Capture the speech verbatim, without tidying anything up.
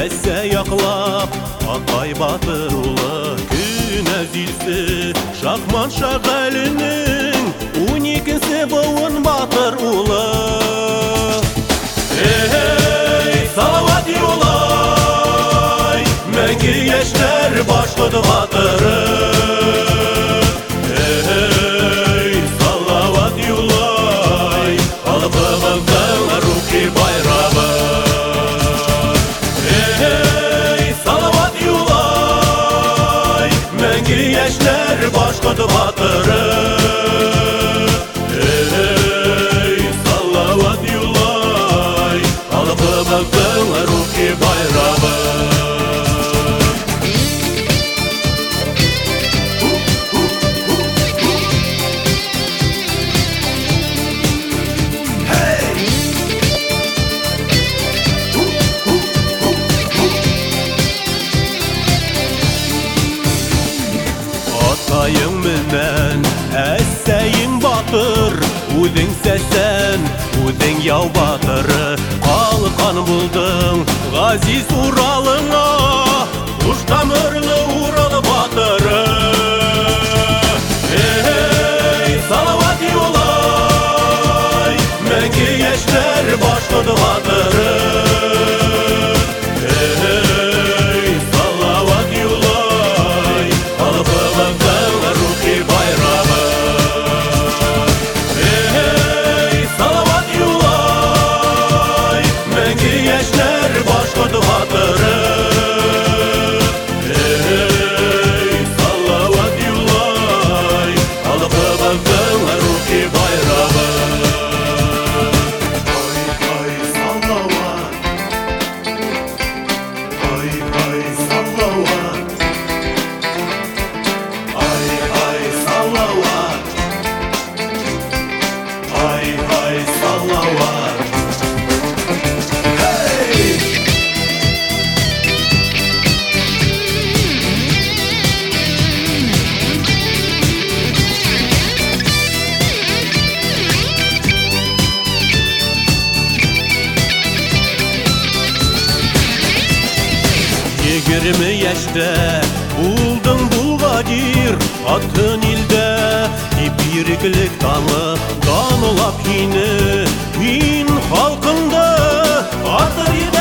әссе яқлап Ақай батыр улы күнә зилсе Шахман шағәлінің он екінші буын батыр улы Эй, салават юлай мәңгі яшьләр башқыды батыры Эй, салават юлай халқымыздың рухи байрағы Эй, салават юлай мәңгі яшьләр башқыды батыры Эй, салават юлай халқымыздың рухи байрағы Атайың менен әссәйің батыр Үдің сәсән, үдің яу батыры Қалқан бұлдың ғазиз Уралыңа Ұштамырлы Уралы батыры Эй, салават юлай мәңгі яшьләр башқыды батыры Эй, салават юлай халқымыздың рухи байрағы Эй, салават юлай мәңгі яшьләр башқыды батыры Эй, салават юлай халқымыздың рухи байрағы Ай-ай, салават Ай-ай, салават Ай-ай, салават Ай-ай, салават Эй! Егерме яшьтә булдың булгадир Атын илдә Ибиреклек таңы данылап һине Мин халкыңда батыр